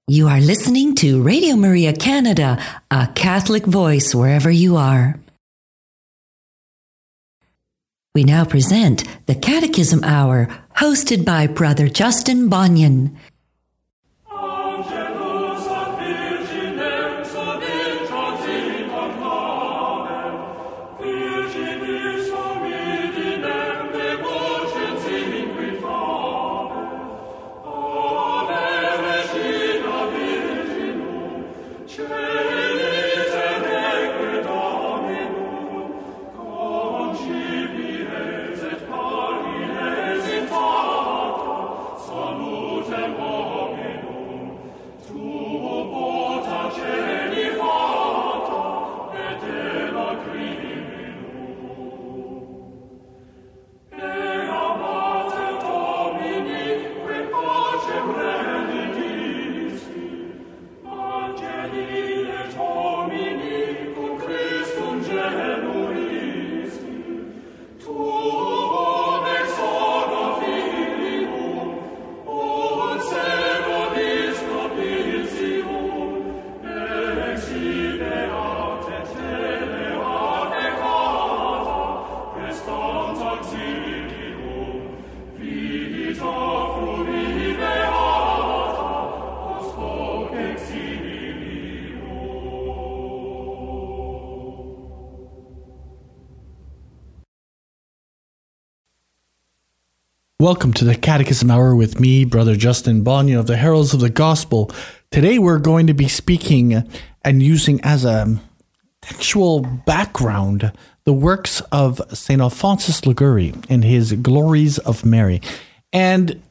You are listening to Radio Maria Canada, a Catholic voice wherever you are. We now present the Catechism Hour, hosted by Brother Justin Bonnion. Welcome to the Catechism Hour with me, Brother Justin Bonnion of the Heralds of the Gospel. Today we're going to be speaking and using as a textual background the works of St. Alphonsus Liguori in his Glories of Mary. And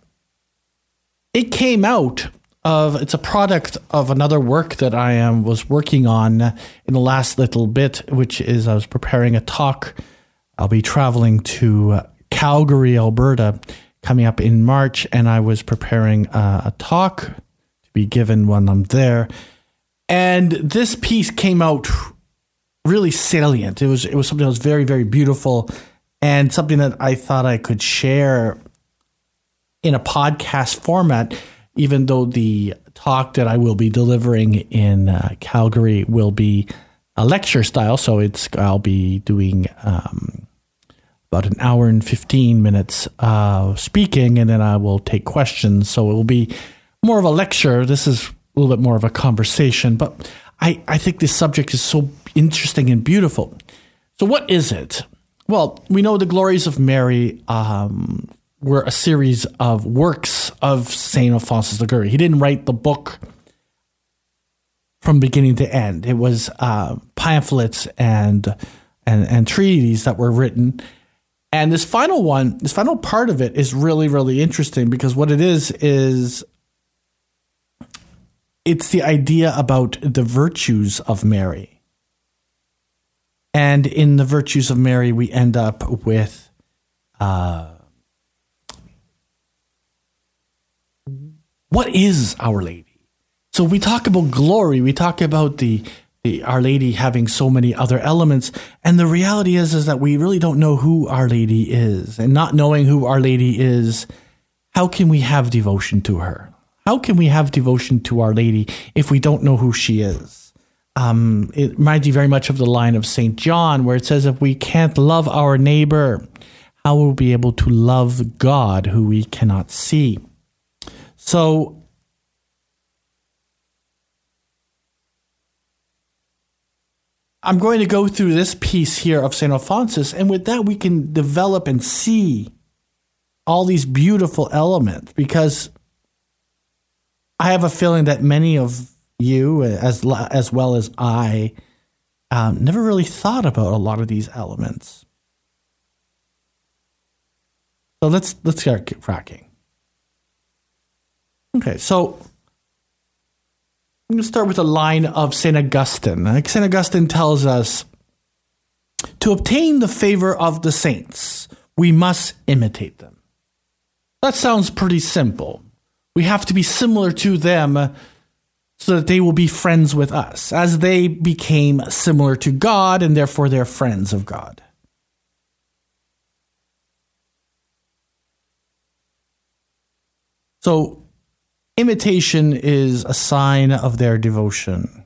it came out of, it's a product of another work that I was working on in the last little bit, which is I was preparing a talk. I'll be traveling to Calgary, Alberta, coming up in March, and I was preparing a talk to be given when I'm there. And this piece came out really salient. It was something that was very, very beautiful, and something that I thought I could share in a podcast format, even though the talk that I will be delivering in Calgary will be a lecture style. So I'll be doing about an hour and 15 minutes speaking, and then I will take questions. So it will be more of a lecture. This is a little bit more of a conversation, but I think this subject is so interesting and beautiful. So what is it? Well, we know the Glories of Mary were a series of works of St. Alphonsus Liguori. He didn't write the book from beginning to end. It was pamphlets and treatises that were written. And this final part of it is really, really interesting, because what it is it's the idea about the virtues of Mary. And in the virtues of Mary, we end up with what is Our Lady? So we talk about glory, we talk about the Our Lady having so many other elements, and the reality is that we really don't know who Our Lady is. And not knowing who Our Lady is, how can we have devotion to her? How can we have devotion to Our Lady if we don't know who she is? It reminds you very much of the line of St. John, where it says, if we can't love our neighbor, how will we be able to love God who we cannot see? So I'm going to go through this piece here of St. Alphonsus, and with that we can develop and see all these beautiful elements, because I have a feeling that many of you, as well as I, never really thought about a lot of these elements. So let's start cracking. Okay, so I'm going to start with a line of St. Augustine. St. Augustine tells us, to obtain the favor of the saints, we must imitate them. That sounds pretty simple. We have to be similar to them so that they will be friends with us, as they became similar to God, and therefore they're friends of God. So imitation is a sign of their devotion.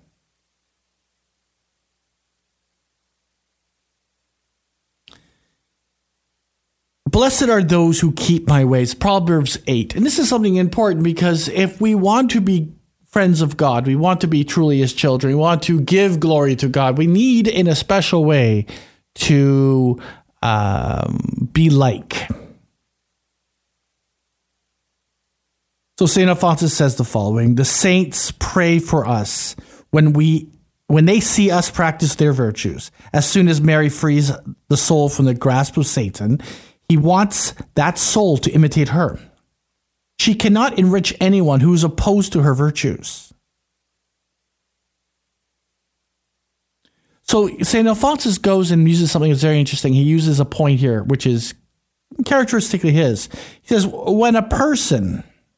Blessed are those who keep my ways, Proverbs 8. And this is something important because if we want to be friends of God, we want to be truly his children, we want to give glory to God, we need in a special way to be like. So St. Alphonsus says the following: the saints pray for us when they see us practice their virtues. As soon as Mary frees the soul from the grasp of Satan, he wants that soul to imitate her. She cannot enrich anyone who is opposed to her virtues. So St. Alphonsus goes and uses something that's very interesting. He uses a point here, which is characteristically his. He says, when a person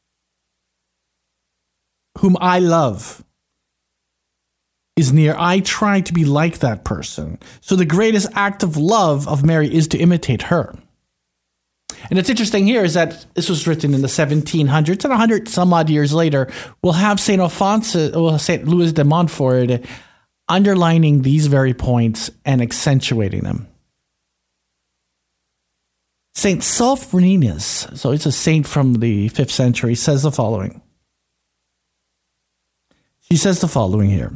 whom I love is near, I try to be like that person. So the greatest act of love of Mary is to imitate her. And it's interesting here is that this was written in the 1700s, and 100 some odd years later, we'll have St. Alphonsus, or St. Louis de Montfort underlining these very points and accentuating them. St. Sophroninus, so it's a saint from the 5th century, says the following. She says the following here.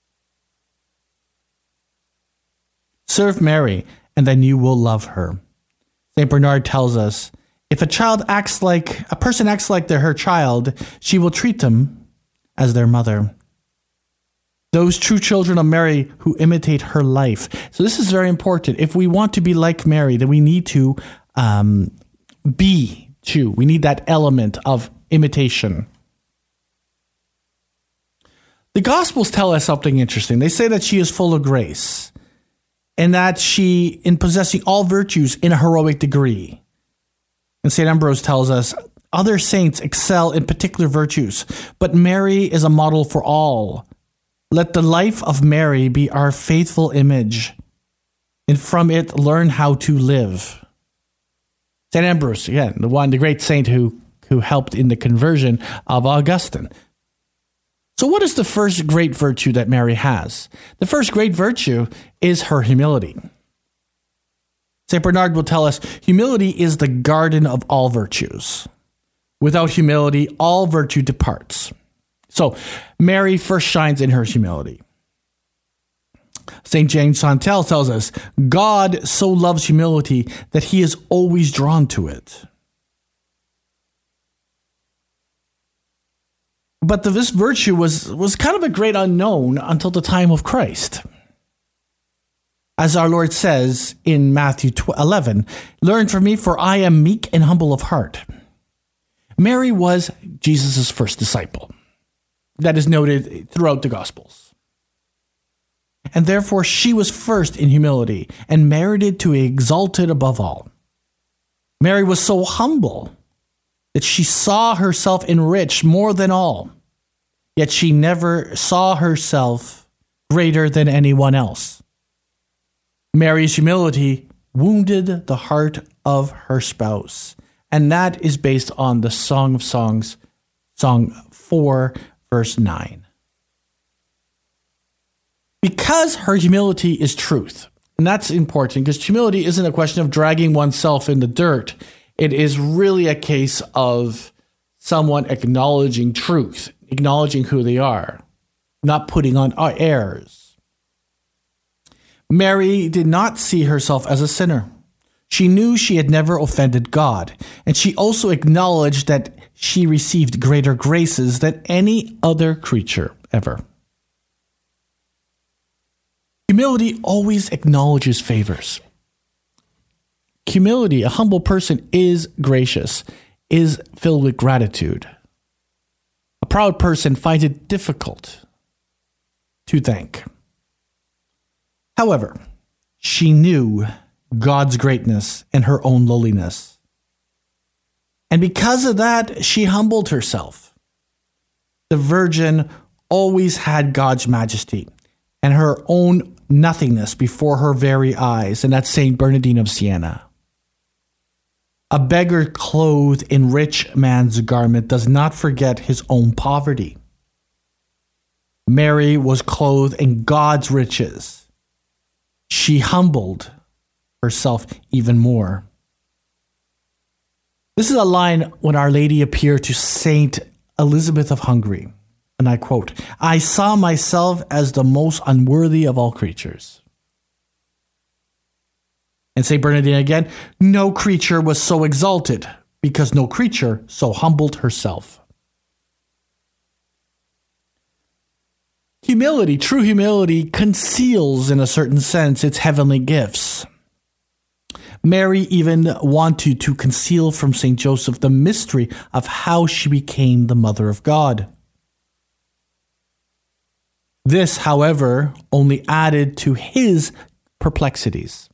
Serve Mary, and then you will love her. St. Bernard tells us, if a person acts like they're her child, she will treat them as their mother. Those true children of Mary who imitate her life. So this is very important. If we want to be like Mary, then we need to be too. We need that element of imitation. The Gospels tell us something interesting. They say that she is full of grace and that she, in possessing all virtues in a heroic degree. And St. Ambrose tells us, other saints excel in particular virtues, but Mary is a model for all. Let the life of Mary be our faithful image, and from it learn how to live. St. Ambrose, again, the great saint who helped in the conversion of Augustine. So what is the first great virtue that Mary has? The first great virtue is her humility. St. Bernard will tell us, humility is the garden of all virtues. Without humility, all virtue departs. So Mary first shines in her humility. St. James Santel tells us, God so loves humility that he is always drawn to it. But this virtue was kind of a great unknown until the time of Christ. As our Lord says in Matthew 11, learn from me, for I am meek and humble of heart. Mary was Jesus' first disciple. That is noted throughout the Gospels. And therefore she was first in humility and merited to be exalted above all. Mary was so humble that she saw herself enriched more than all, yet she never saw herself greater than anyone else. Mary's humility wounded the heart of her spouse, and that is based on the Song of Songs, Song 4, verse 9. Because her humility is truth, and that's important because humility isn't a question of dragging oneself in the dirt. It is really a case of someone acknowledging truth, acknowledging who they are, not putting on airs. Mary did not see herself as a sinner. She knew she had never offended God, and she also acknowledged that she received greater graces than any other creature ever. Humility always acknowledges favors. Humility, a humble person, is gracious, is filled with gratitude. A proud person finds it difficult to thank. However, she knew God's greatness and her own lowliness. And because of that, she humbled herself. The Virgin always had God's majesty and her own nothingness before her very eyes, and that's Saint Bernardine of Siena. A beggar clothed in rich man's garment does not forget his own poverty. Mary was clothed in God's riches. She humbled herself even more. This is a line when Our Lady appeared to Saint Elizabeth of Hungary. And I quote, "I saw myself as the most unworthy of all creatures." And St. Bernardine again, "No creature was so exalted, because no creature so humbled herself." Humility, true humility, conceals in a certain sense its heavenly gifts. Mary even wanted to conceal from St. Joseph the mystery of how she became the Mother of God. This, however, only added to his perplexities.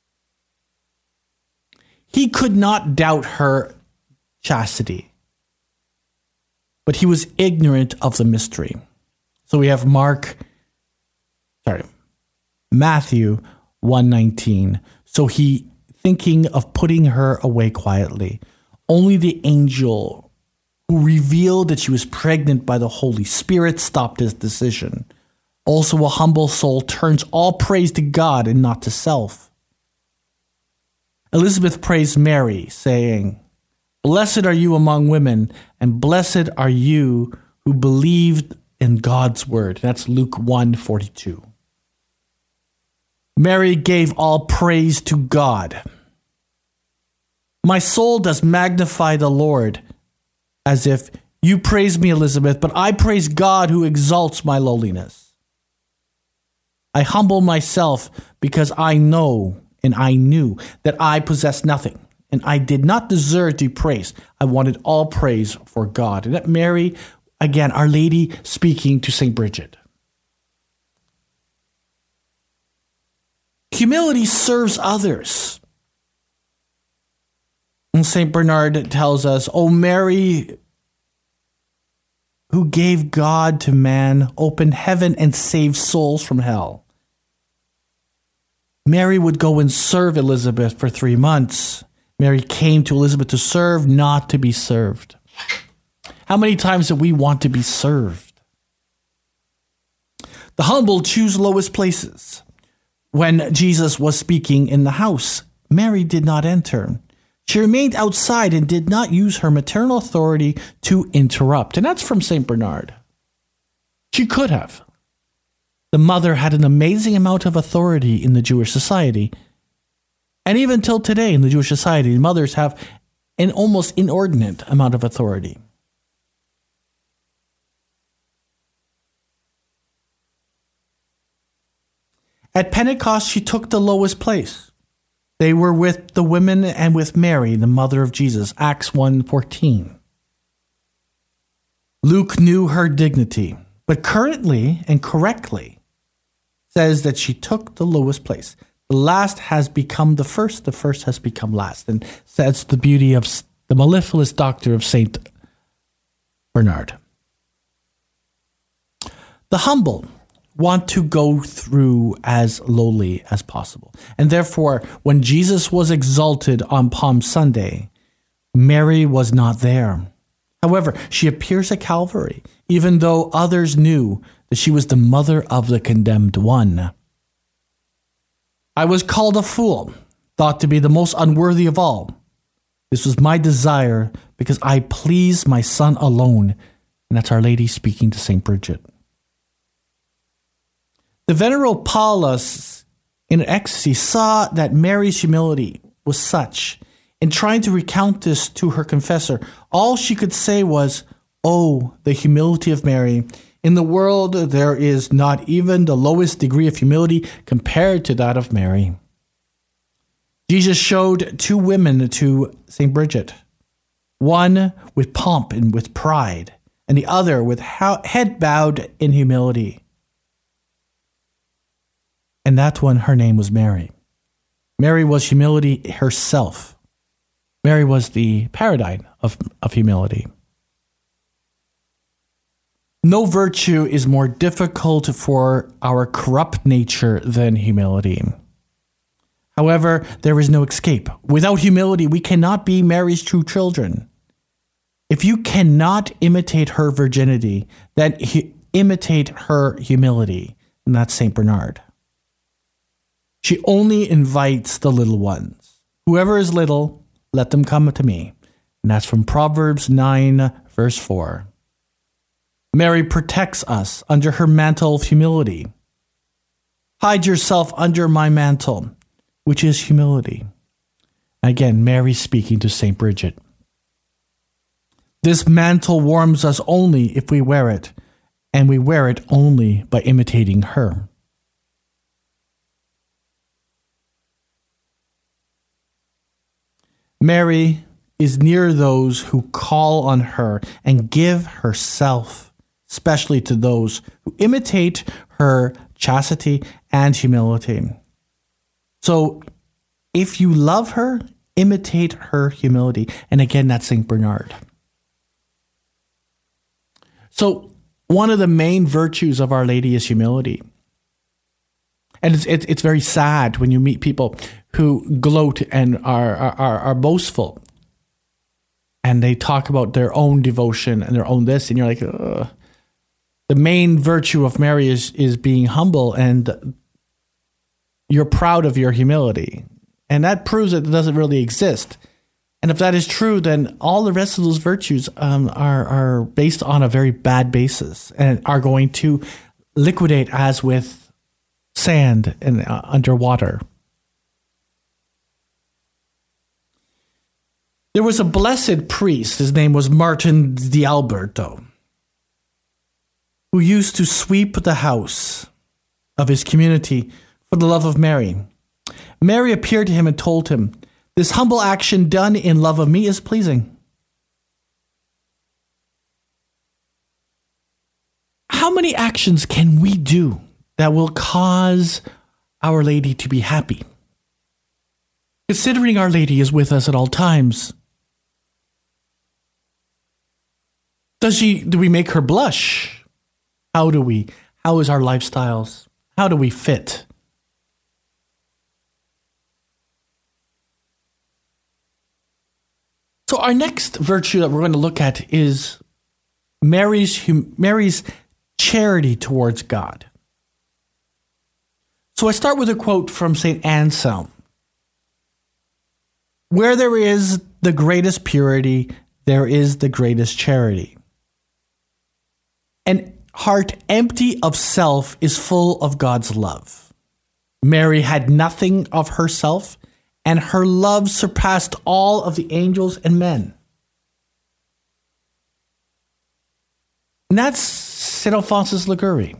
He could not doubt her chastity, but he was ignorant of the mystery. So we have Matthew 1:19. So he, thinking of putting her away quietly, only the angel who revealed that she was pregnant by the Holy Spirit stopped his decision. Also, a humble soul turns all praise to God and not to self. Elizabeth praised Mary, saying, "Blessed are you among women, and blessed are you who believed in God's word." That's Luke 1:42. Mary gave all praise to God. "My soul does magnify the Lord," as if, "You praise me, Elizabeth, but I praise God who exalts my lowliness. I humble myself because I know and I knew that I possessed nothing, and I did not deserve to be praised. I wanted all praise for God." And that Mary, again, Our Lady speaking to St. Bridget. Humility serves others. And St. Bernard tells us, "O Mary, who gave God to man, opened heaven and saved souls from hell." Mary would go and serve Elizabeth for 3 months. Mary came to Elizabeth to serve, not to be served. How many times do we want to be served? The humble choose lowest places. When Jesus was speaking in the house, Mary did not enter. She remained outside and did not use her maternal authority to interrupt. And that's from St. Bernard. She could have. The mother had an amazing amount of authority in the Jewish society. And even till today in the Jewish society, mothers have an almost inordinate amount of authority. At Pentecost, she took the lowest place. They were with the women and with Mary, the mother of Jesus, Acts 1:14. Luke knew her dignity, but currently and correctly says that she took the lowest place. The last has become the first has become last. And that's the beauty of the mellifluous doctor of St. Bernard. The humble want to go through as lowly as possible. And therefore, when Jesus was exalted on Palm Sunday, Mary was not there. However, she appears at Calvary, even though others knew that she was the mother of the condemned one. "I was called a fool, thought to be the most unworthy of all. This was my desire because I pleased my Son alone." And that's Our Lady speaking to St. Bridget. The Venerable Paulus, in ecstasy, saw that Mary's humility was such. In trying to recount this to her confessor, all she could say was, "Oh, the humility of Mary. In the world, there is not even the lowest degree of humility compared to that of Mary." Jesus showed 2 women to St. Bridget, one with pomp and with pride, and the other with head bowed in humility. And that one, her name was Mary. Mary was humility herself. Mary was the paradigm of humility. No virtue is more difficult for our corrupt nature than humility. However, there is no escape. Without humility, we cannot be Mary's true children. If you cannot imitate her virginity, then imitate her humility. And that's St. Bernard. She only invites the little ones. Whoever is little, let them come to me. And that's from Proverbs 9, verse 4. Mary protects us under her mantle of humility. Hide yourself under my mantle, which is humility. Again, Mary speaking to St. Bridget. This mantle warms us only if we wear it, and we wear it only by imitating her. Mary is near those who call on her and give herself, especially to those who imitate her chastity and humility. So if you love her, imitate her humility. And again, that's St. Bernard. So one of the main virtues of Our Lady is humility. And it's very sad when you meet people who gloat and are boastful. And they talk about their own devotion and their own this. And you're like, ugh. The main virtue of Mary is being humble, and you're proud of your humility. And that proves that it doesn't really exist. And if that is true, then all the rest of those virtues are based on a very bad basis and are going to liquidate as with sand and underwater. There was a blessed priest, his name was Martin di Alberto, who used to sweep the house of his community for the love of Mary. Mary appeared to him and told him, "This humble action done in love of me is pleasing." How many actions can we do that will cause Our Lady to be happy? Considering Our Lady is with us at all times, do we make her blush? How do we? How is our lifestyles? How do we fit? So our next virtue that we're going to look at is Mary's charity towards God. So I start with a quote from St. Anselm. "Where there is the greatest purity, there is the greatest charity. An heart empty of self is full of God's love. Mary had nothing of herself, and her love surpassed all of the angels and men." And that's St. Alphonsus Liguori.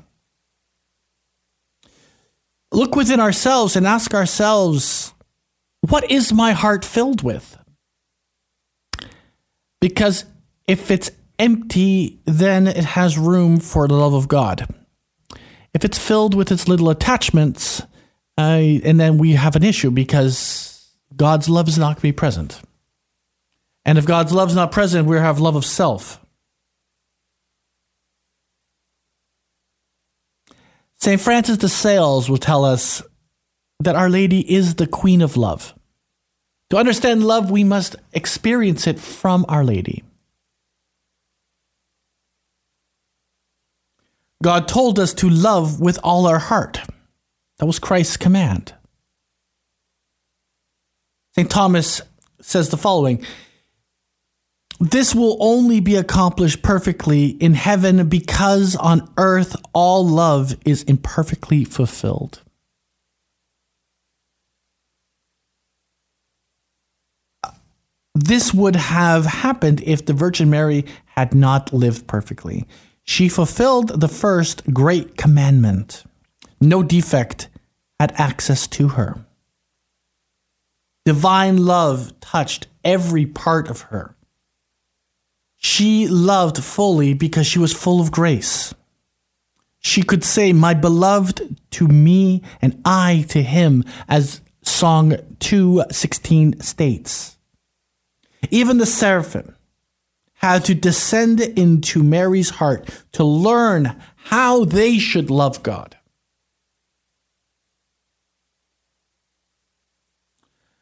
Look within ourselves and ask ourselves, what is my heart filled with? Because if it's empty, then it has room for the love of God. If it's filled with its little attachments, and then we have an issue because God's love is not going to be present. And if God's love is not present, we have love of self. St. Francis de Sales will tell us that Our Lady is the Queen of Love. To understand love, we must experience it from Our Lady. God told us to love with all our heart. That was Christ's command. St. Thomas says the following: "This will only be accomplished perfectly in heaven because on earth all love is imperfectly fulfilled." This would have happened if the Virgin Mary had not lived perfectly. She fulfilled the first great commandment. No defect had access to her. Divine love touched every part of her. She loved fully because she was full of grace. She could say, "My beloved to me and I to him," as Song 2:16 states. Even the seraphim had to descend into Mary's heart to learn how they should love God.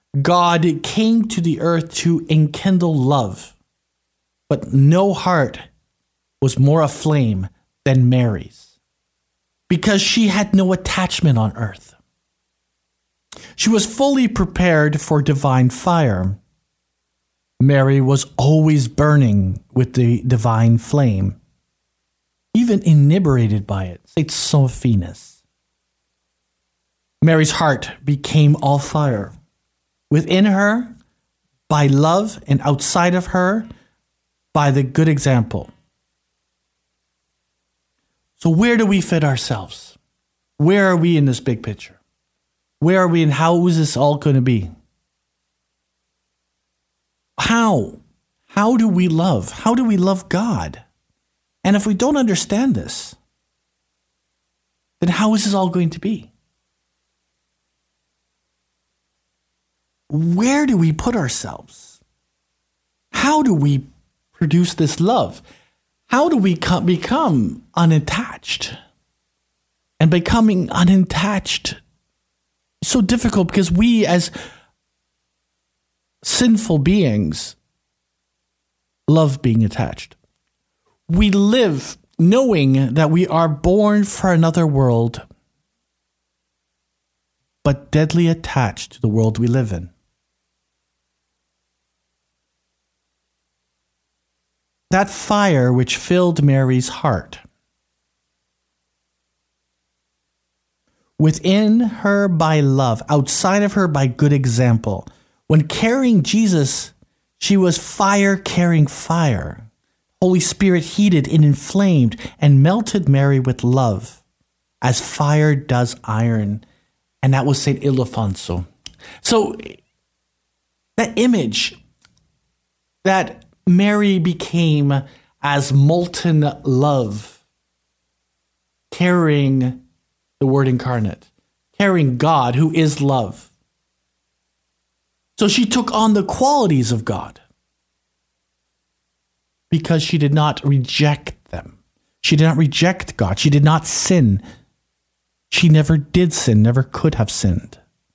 God came to the earth to enkindle love, but no heart was more aflame than Mary's, because she had no attachment on earth. She was fully prepared for divine fire. Mary was always burning with the divine flame, even inebriated by it. It's so finus. Mary's heart became all fire. Within her, by love, and outside of her, by the good example. So where do we fit ourselves? Where are we in this big picture? Where are we and how is this all going to be? How? How do we love? How do we love God? And if we don't understand this, then how is this all going to be? Where do we put ourselves? How do we produce this love? How do we become unattached? And becoming unattached is so difficult because we as sinful beings love being attached. We live knowing that we are born for another world, but deadly attached to the world we live in. That fire which filled Mary's heart, within her by love, outside of her by good example. When carrying Jesus, she was fire carrying fire. Holy Spirit heated and inflamed and melted Mary with love, as fire does iron. And that was St. Ildefonso. So that image that Mary became as molten love, carrying the Word incarnate, carrying God who is love. So she took on the qualities of God because she did not reject them. She did not reject God. She did not sin. She never did sin, never could have sinned.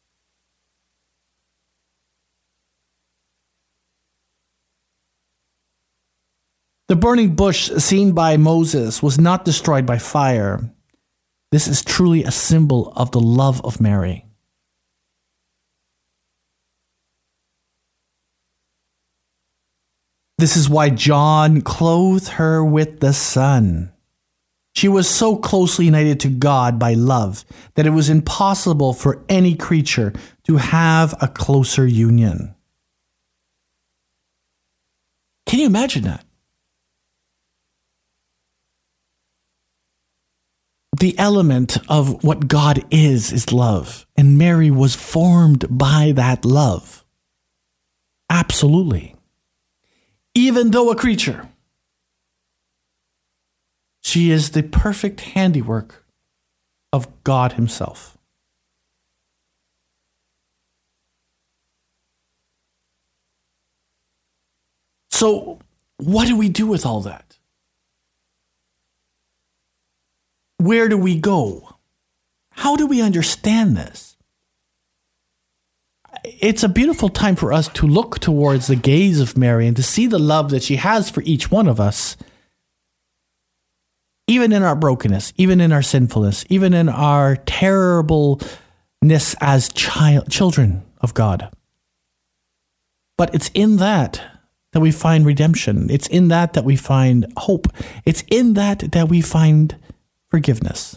The burning bush seen by Moses was not destroyed by fire. This is truly a symbol of the love of Mary. This is why John clothed her with the sun. She was so closely united to God by love that it was impossible for any creature to have a closer union. Can you imagine that? The element of what God is love. And Mary was formed by that love. Absolutely. Even though a creature, she is the perfect handiwork of God himself. So, what do we do with all that? Where do we go? How do we understand this? It's a beautiful time for us to look towards the gaze of Mary and to see the love that she has for each one of us, even in our brokenness, even in our sinfulness, even in our terribleness as children of God. But it's in that we find redemption. It's in that we find hope. It's in that we find forgiveness.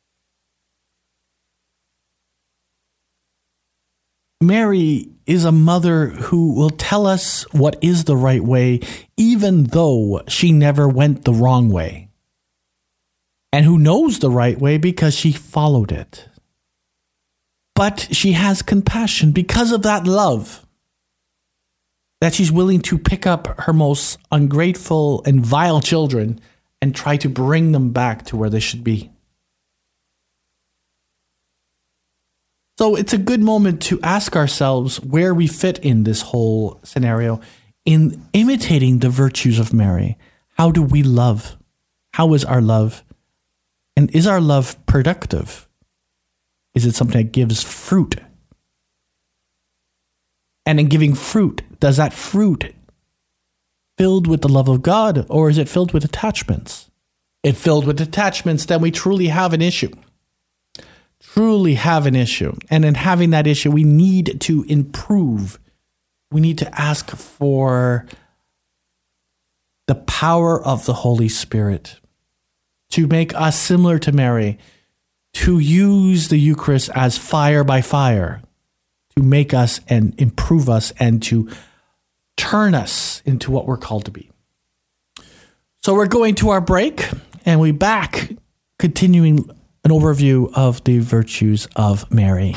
Mary is a mother who will tell us what is the right way, even though she never went the wrong way. And who knows the right way because she followed it. But she has compassion because of that love, that she's willing to pick up her most ungrateful and vile children and try to bring them back to where they should be. So it's a good moment to ask ourselves where we fit in this whole scenario in imitating the virtues of Mary. How do we love? How is our love? And is our love productive? Is it something that gives fruit? And in giving fruit, does that fruit filled with the love of God, or is it filled with attachments? If filled with attachments, then we truly have an issue. Truly have an issue. And in having that issue, we need to improve. We need to ask for the power of the Holy Spirit to make us similar to Mary, to use the Eucharist as fire by fire, to make us and improve us and to turn us into what we're called to be. So we're going to our break, and we're back continuing an overview of the virtues of Mary.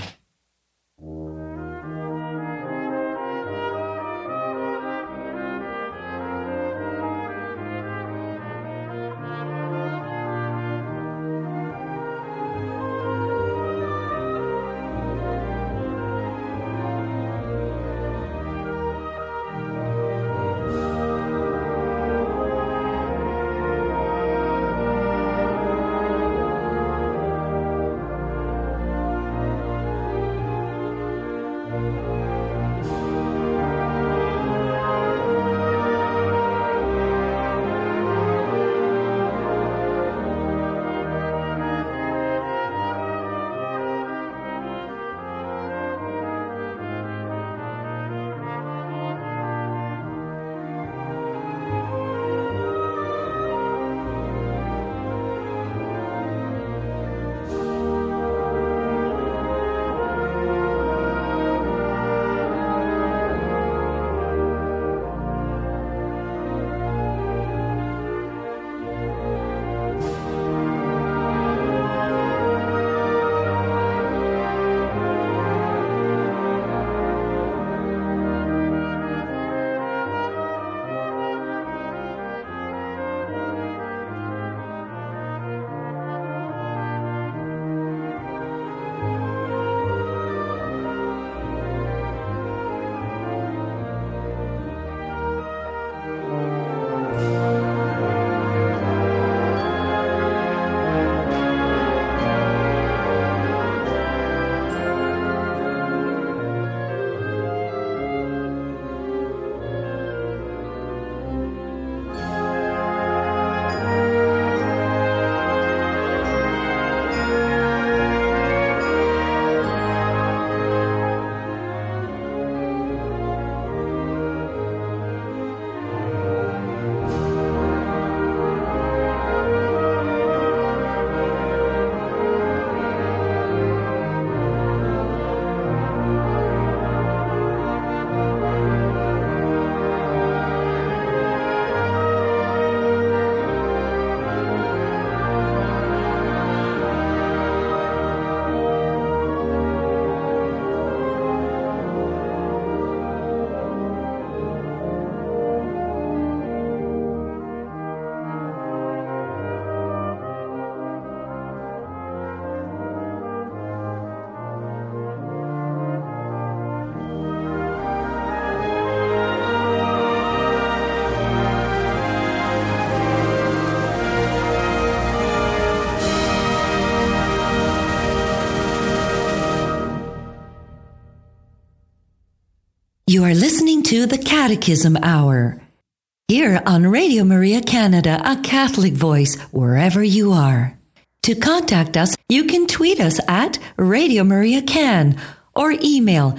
You are listening to the Catechism Hour, here on Radio Maria Canada, a Catholic voice wherever you are. To contact us, you can tweet us at Radio Maria Can or email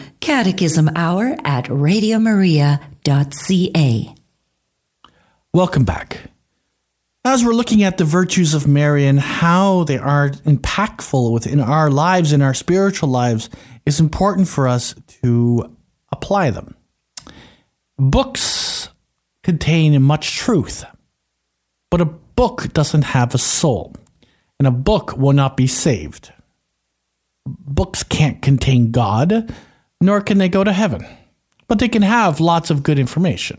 catechismhour@radiomaria.ca. Welcome back. As we're looking at the virtues of Mary and how they are impactful within our lives and our spiritual lives, it's important for us to apply them. Books contain much truth, but a book doesn't have a soul, and a book will not be saved. Books can't contain God, nor can they go to heaven, but they can have lots of good information.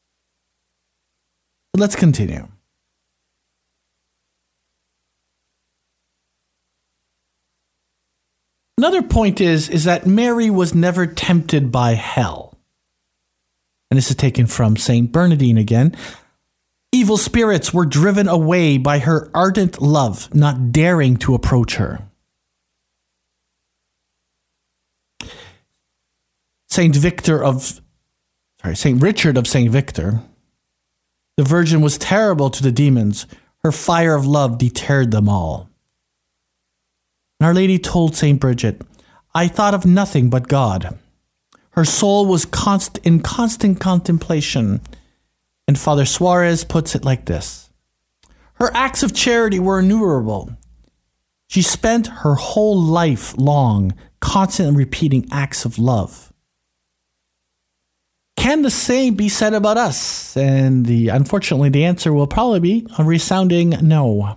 Let's continue. Another point is that Mary was never tempted by hell. And this is taken from Saint Bernardine again. Evil spirits were driven away by her ardent love, not daring to approach her. Saint Richard of Saint Victor, the Virgin was terrible to the demons. Her fire of love deterred them all. And Our Lady told Saint Bridget, I thought of nothing but God. Her soul was in constant contemplation. And Father Suarez puts it like this. Her acts of charity were innumerable. She spent her whole life long constantly repeating acts of love. Can the same be said about us? And unfortunately, the answer will probably be a resounding no.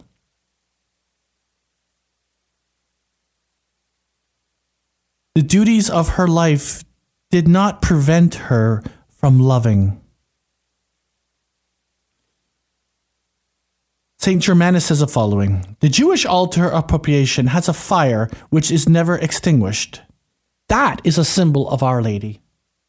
The duties of her life did not prevent her from loving. St. Germanus says the following, the Jewish altar appropriation has a fire which is never extinguished. That is a symbol of Our Lady.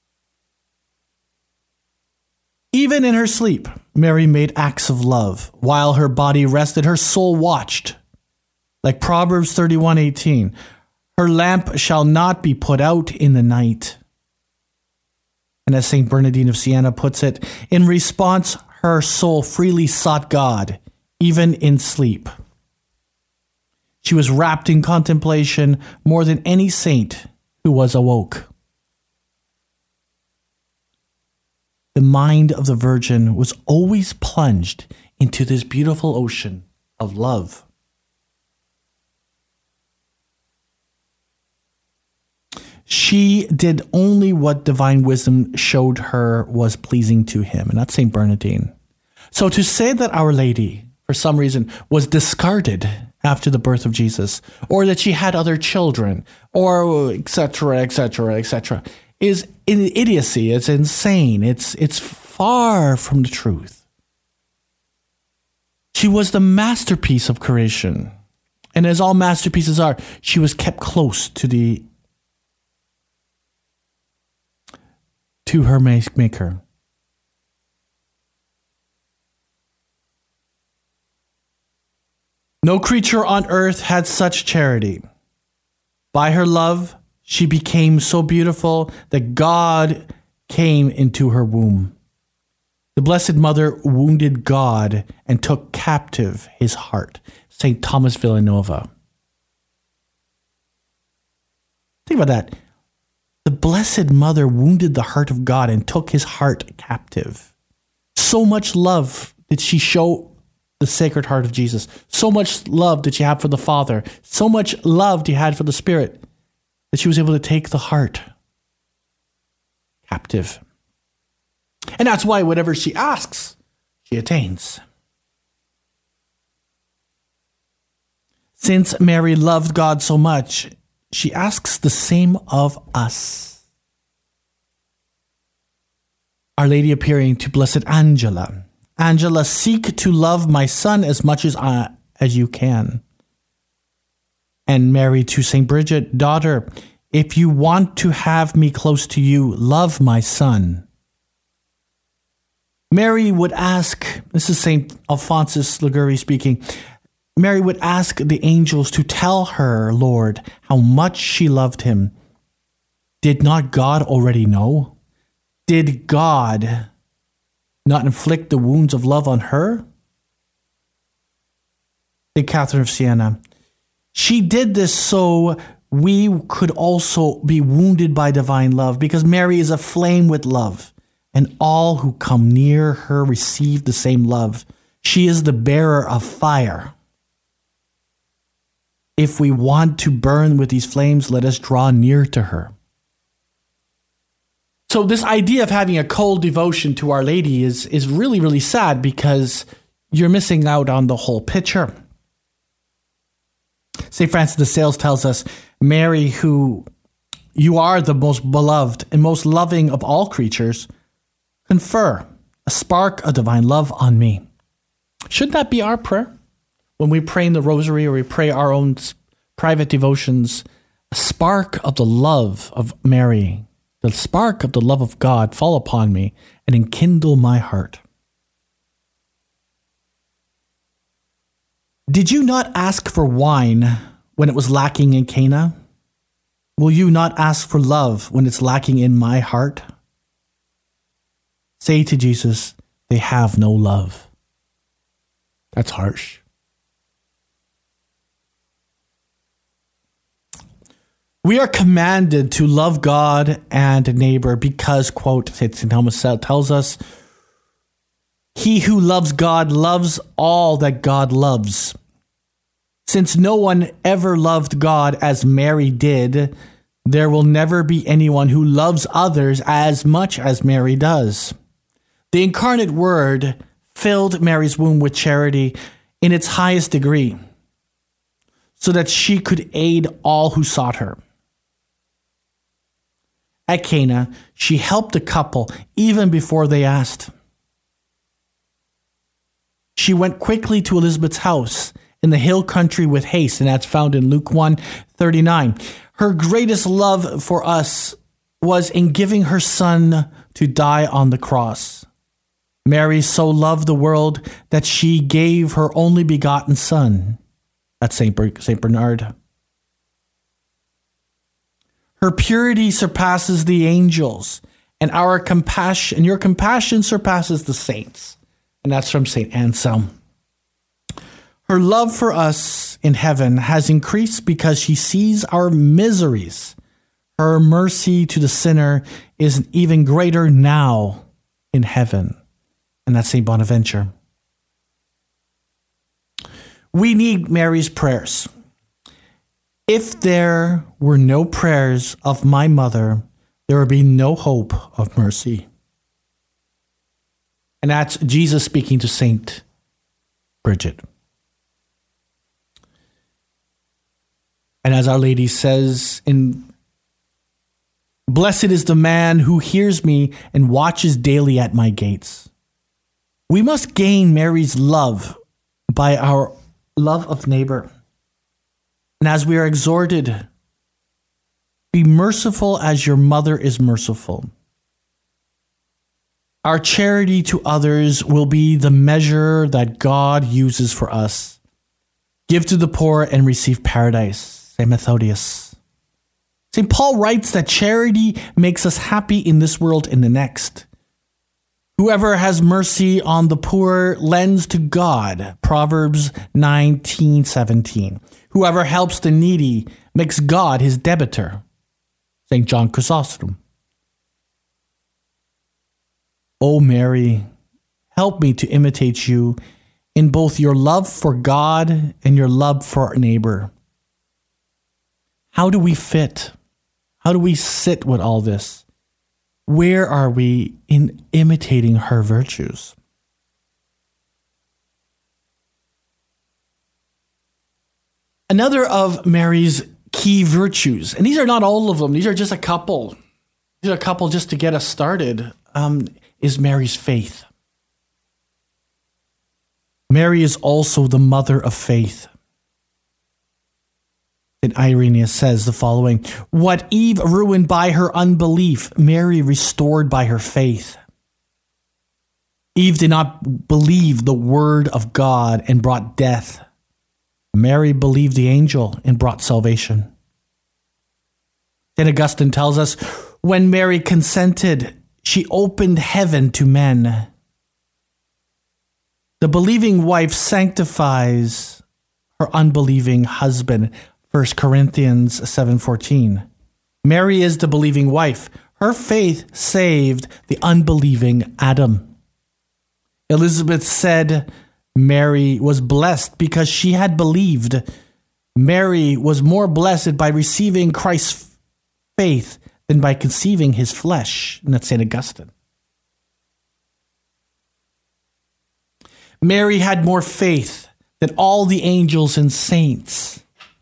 Even in her sleep, Mary made acts of love. While her body rested, her soul watched. Like Proverbs 31:18, her lamp shall not be put out in the night. And as St. Bernardine of Siena puts it, in response, her soul freely sought God, even in sleep. She was wrapped in contemplation more than any saint who was awoke. The mind of the Virgin was always plunged into this beautiful ocean of love. She did only what divine wisdom showed her was pleasing to him, and that's St. Bernardine. So to say that Our Lady, for some reason, was discarded after the birth of Jesus, or that she had other children, or etc., is an idiocy. It's insane. It's far from the truth. She was the masterpiece of creation. And as all masterpieces are, she was kept close to her maker. No creature on earth had such charity. By her love, she became so beautiful that God came into her womb. The Blessed Mother wounded God and took captive his heart. St. Thomas Villanova. Think about that. The Blessed Mother wounded the heart of God and took his heart captive. So much love did she show the Sacred Heart of Jesus. So much love did she have for the Father. So much love she had for the Spirit that she was able to take the heart captive. And that's why whatever she asks, she attains. Since Mary loved God so much, she asks the same of us. Our Lady appearing to Blessed Angela. Angela, seek to love my son as much as you can. And Mary to St. Bridget, daughter, if you want to have me close to you, love my son. Mary would ask, this is St. Alphonsus Liguori speaking, Mary would ask the angels to tell her, Lord, how much she loved him. Did not God already know? Did God not inflict the wounds of love on her? St. Catherine of Siena. She did this so we could also be wounded by divine love, because Mary is aflame with love, and all who come near her receive the same love. She is the bearer of fire. If we want to burn with these flames, let us draw near to her. So this idea of having a cold devotion to Our Lady is really, really sad, because you're missing out on the whole picture. St. Francis de Sales tells us, Mary, who you are the most beloved and most loving of all creatures, confer a spark of divine love on me. Should that be our prayer? When we pray in the rosary or we pray our own private devotions, a spark of the love of Mary, the spark of the love of God fall upon me and enkindle my heart. Did you not ask for wine when it was lacking in Cana? will you not ask for love when it's lacking in my heart? Say to Jesus, they have no love. That's harsh. We are commanded to love God and neighbor because, quote, St. Thomas tells us, he who loves God loves all that God loves. Since no one ever loved God as Mary did, there will never be anyone who loves others as much as Mary does. The incarnate Word filled Mary's womb with charity in its highest degree, so that she could aid all who sought her. At Cana, she helped the couple even before they asked. She went quickly to Elizabeth's house in the hill country with haste, and that's found in Luke 1:39. Her greatest love for us was in giving her son to die on the cross. Mary so loved the world that she gave her only begotten son. That's Saint Bernard. Her purity surpasses the angels, and your compassion surpasses the saints. And that's from St. Anselm. Her love for us in heaven has increased because she sees our miseries. Her mercy to the sinner is even greater now in heaven. And that's St. Bonaventure. We need Mary's prayers. If there were no prayers of my mother, there would be no hope of mercy. And that's Jesus speaking to Saint Bridget. And as Our Lady says, blessed is the man who hears me and watches daily at my gates. We must gain Mary's love by our love of neighbor. And as we are exhorted, be merciful as your mother is merciful. Our charity to others will be the measure that God uses for us. Give to the poor and receive paradise. St. Methodius. St. Paul writes that charity makes us happy in this world and the next. Whoever has mercy on the poor lends to God. Proverbs 19:17. Whoever helps the needy makes God his debitor. St. John Chrysostom. O Mary, help me to imitate you in both your love for God and your love for our neighbor. How do we fit? How do we sit with all this? Where are we in imitating her virtues? Another of Mary's key virtues, and these are not all of them, these are just a couple. These are a couple just to get us started, is Mary's faith. Mary is also the mother of faith. St. Irenaeus says the following: what Eve ruined by her unbelief, Mary restored by her faith. Eve did not believe the word of God and brought death. Mary believed the angel and brought salvation. St. Augustine tells us, when Mary consented, she opened heaven to men. The believing wife sanctifies her unbelieving husband. 1 Corinthians 7:14. Mary is the believing wife. Her faith saved the unbelieving Adam. Elizabeth said Mary was blessed because she had believed. Mary was more blessed by receiving Christ's faith than by conceiving his flesh. And that's St. Augustine. Mary had more faith than all the angels and saints.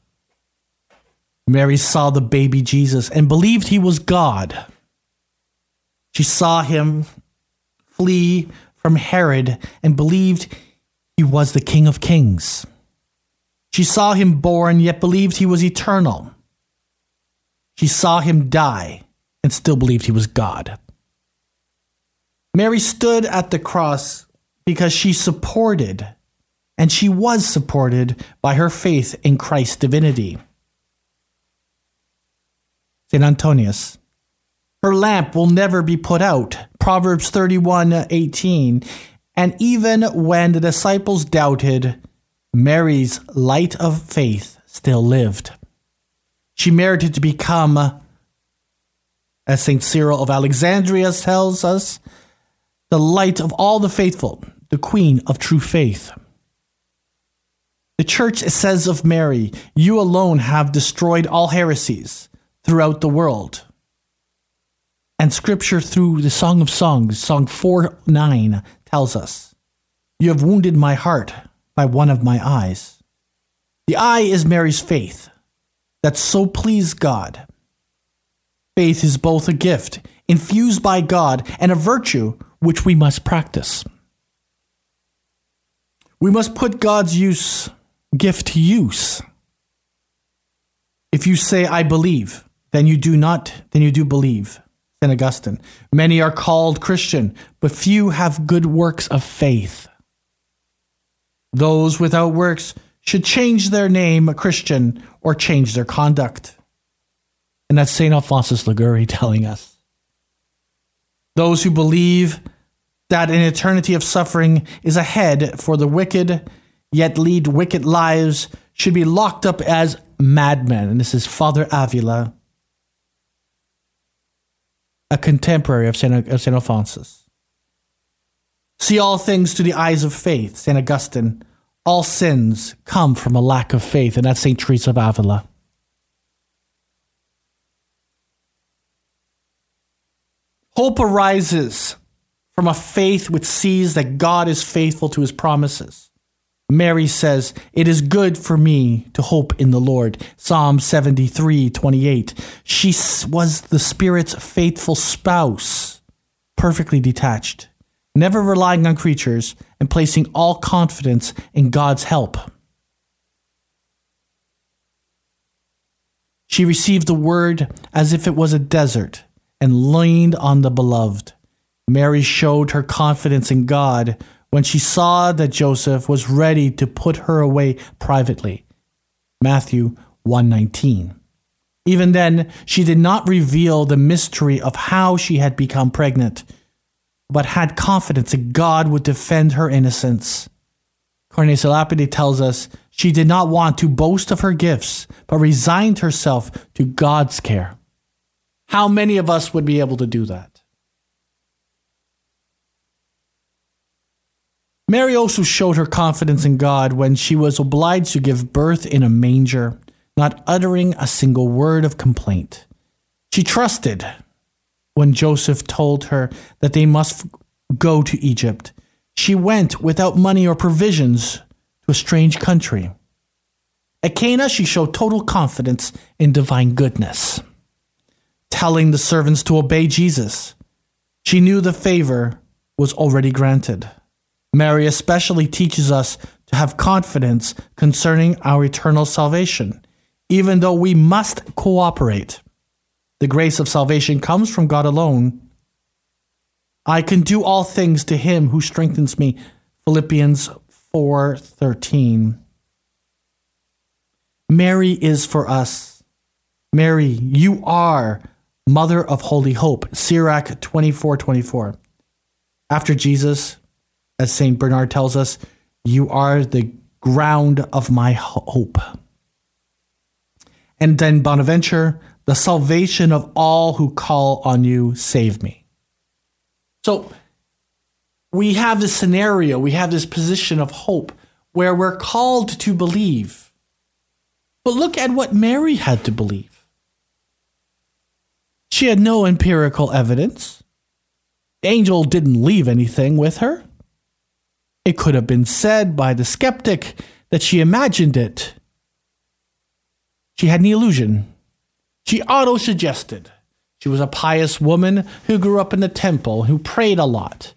Mary saw the baby Jesus and believed he was God. She saw him flee from Herod and believed he was the King of Kings. She saw him born, yet believed he was eternal. She saw him die and still believed he was God. Mary stood at the cross because she supported, and she was supported by her faith in Christ's divinity. St. Antonius. Her lamp will never be put out. Proverbs 31:18. And even when the disciples doubted, Mary's light of faith still lived. She merited to become, as St. Cyril of Alexandria tells us, the light of all the faithful, the queen of true faith. The church says of Mary, "You alone have destroyed all heresies throughout the world." And scripture through the Song of Songs, Song 4:9, tells us, "You have wounded my heart by one of my eyes." The eye is Mary's faith that so pleased God. Faith is both a gift infused by God and a virtue which we must practice. We must put God's gift to use. If you say, "I believe," then you do believe. St. Augustine. Many are called Christian, but few have good works of faith. Those without works should change their name Christian or change their conduct. And that's St. Alphonsus Liguori telling us. Those who believe that an eternity of suffering is ahead for the wicked, yet lead wicked lives, should be locked up as madmen. And this is Father Avila, a contemporary of St. Alphonsus. See all things through the eyes of faith, St. Augustine. All sins come from a lack of faith, and that's St. Teresa of Avila. Hope arises from a faith which sees that God is faithful to his promises. Mary says, "It is good for me to hope in the Lord." Psalm 73:28. She was the Spirit's faithful spouse, perfectly detached, never relying on creatures and placing all confidence in God's help. She received the word as if it was a desert and leaned on the beloved. Mary showed her confidence in God when she saw that Joseph was ready to put her away privately. Matthew 1:19. Even then, she did not reveal the mystery of how she had become pregnant, but had confidence that God would defend her innocence. Cornelius Lapide tells us she did not want to boast of her gifts, but resigned herself to God's care. How many of us would be able to do that? Mary also showed her confidence in God when she was obliged to give birth in a manger, not uttering a single word of complaint. She trusted when Joseph told her that they must go to Egypt. She went without money or provisions to a strange country. At Cana, she showed total confidence in divine goodness, telling the servants to obey Jesus. She knew the favor was already granted. Mary especially teaches us to have confidence concerning our eternal salvation, even though we must cooperate. The grace of salvation comes from God alone. I can do all things to him who strengthens me. Philippians 4:13. Mary is for us. Mary, you are Mother of Holy Hope. Sirach 24:24. After Jesus, as St. Bernard tells us, you are the ground of my hope. And then Bonaventure, the salvation of all who call on you, save me. So we have this scenario, we have this position of hope where we're called to believe. But look at what Mary had to believe. She had no empirical evidence. The angel didn't leave anything with her. It could have been said by the skeptic that she imagined it. She had an illusion. She auto-suggested. She was a pious woman who grew up in the temple, who prayed a lot.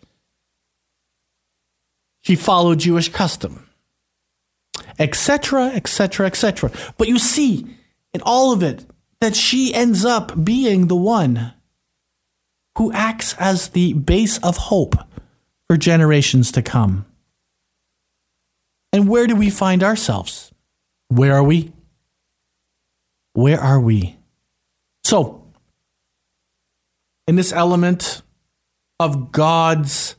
She followed Jewish custom, etc., etc., etc. But you see, in all of it, that she ends up being the one who acts as the base of hope for generations to come. And where do we find ourselves? Where are we? Where are we? So, in this element of God's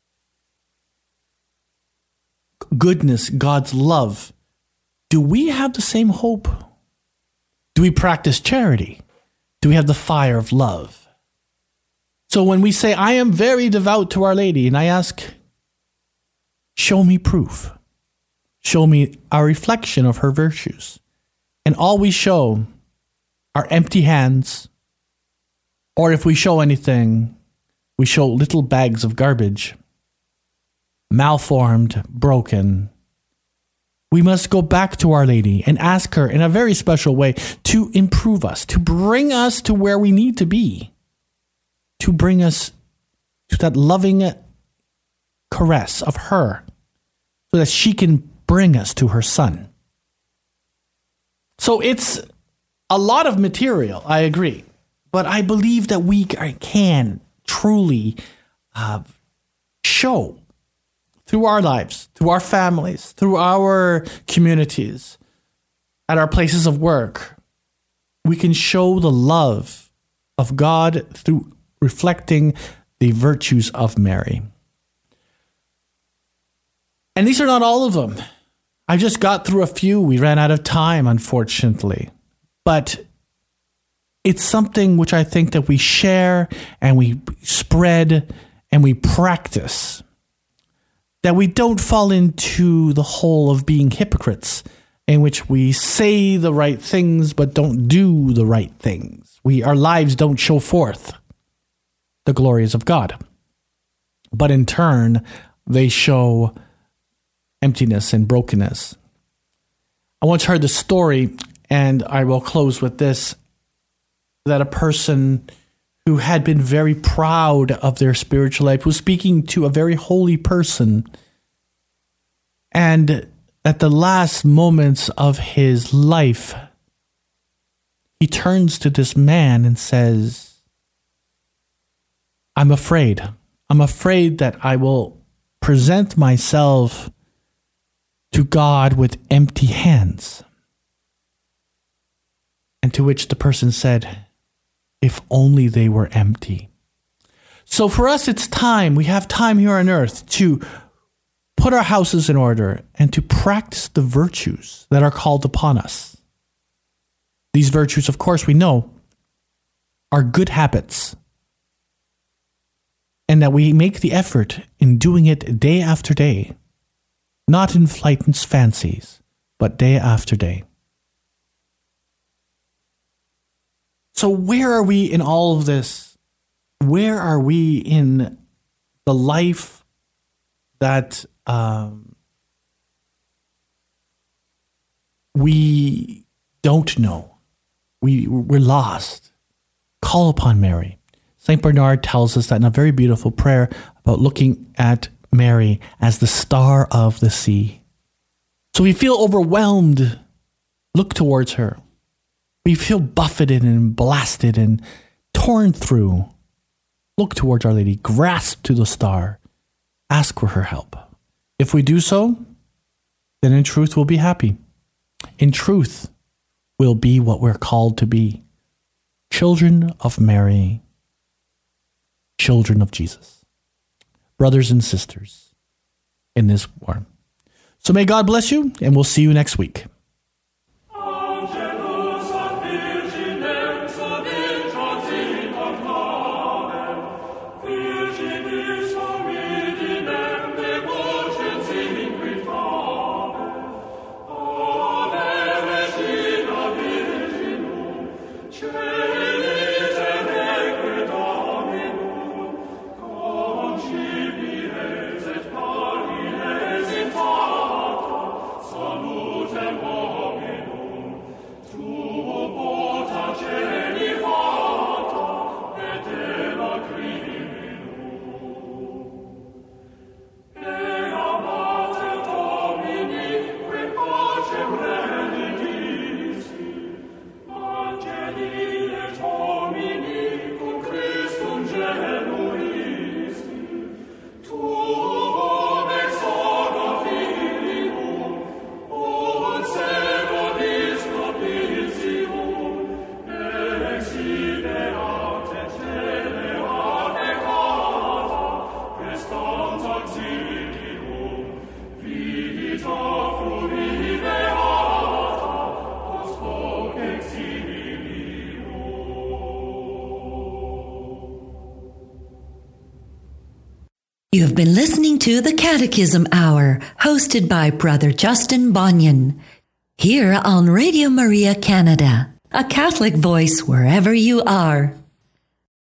goodness, God's love, do we have the same hope? Do we practice charity? Do we have the fire of love? So when we say, I am very devout to Our Lady, and I ask, show me proof. Show me a reflection of her virtues. And all we show are empty hands, or if we show anything, we show little bags of garbage, malformed, broken. We must go back to Our Lady and ask her in a very special way to improve us, to bring us to where we need to be, to bring us to that loving caress of her so that she can bring us to her Son. So it's a lot of material, I agree. But I believe that we can truly show through our lives, through our families, through our communities, at our places of work, we can show the love of God through reflecting the virtues of Mary. And these are not all of them. I just got through a few. We ran out of time, unfortunately. But it's something which I think that we share and we spread and we practice, that we don't fall into the hole of being hypocrites in which we say the right things but don't do the right things. Our lives don't show forth the glories of God, but in turn, they show emptiness and brokenness. I once heard the story, and I will close with this, that a person who had been very proud of their spiritual life was speaking to a very holy person. And at the last moments of his life, he turns to this man and says, I'm afraid that I will present myself to God with empty hands. And to which the person said, if only they were empty. So for us, it's time. We have time here on earth to put our houses in order and to practice the virtues that are called upon us. These virtues, of course, we know are good habits, and that we make the effort in doing it day after day, not in flightened fancies, but day after day. So where are we in all of this? Where are we in the life that we don't know? We're lost. Call upon Mary. St. Bernard tells us that in a very beautiful prayer about looking at Mary as the star of the sea. So we feel overwhelmed. Look towards her. We feel buffeted and blasted and torn through. Look towards Our Lady. Grasp to the star. Ask for her help. If we do so, then in truth we'll be happy. In truth, we'll be what we're called to be. Children of Mary. Children of Jesus. Brothers and sisters in this war. So may God bless you, and we'll see you next week. Tempo You have been listening to the Catechism Hour, hosted by Brother Justin Bonnion, here on Radio Maria Canada, a Catholic voice wherever you are.